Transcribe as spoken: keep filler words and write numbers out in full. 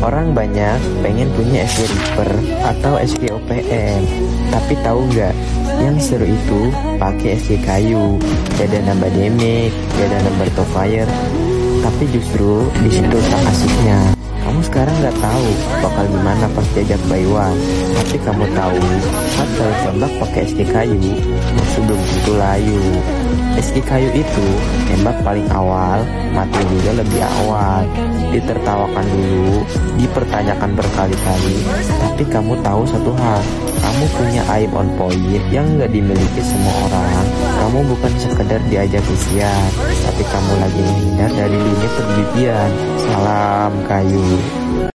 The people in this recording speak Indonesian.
Orang banyak pengen punya S G Reaper atau S G O P M, tapi tahu nggak? Yang seru itu pakai S G kayu, gak ada nambah damage, gak ada nambah top fire. Tapi justru di situ tak asiknya. Kamu sekarang nggak tahu bakal gimana pas diajak buy one, tapi kamu tahu saat kalian tembak pakai S G kayu, musuh belum tentu layu. S G kayu itu tembak paling awal, mati juga lebih awal. Ditertawakan dulu, dipertanyakan berkali-kali, tapi kamu tahu satu hal, kamu punya aim on point yang nggak dimiliki semua orang. Kamu bukan sekedar diajak ujian, tapi kamu lagi menghindar dari lini perjudian. Salam kayu.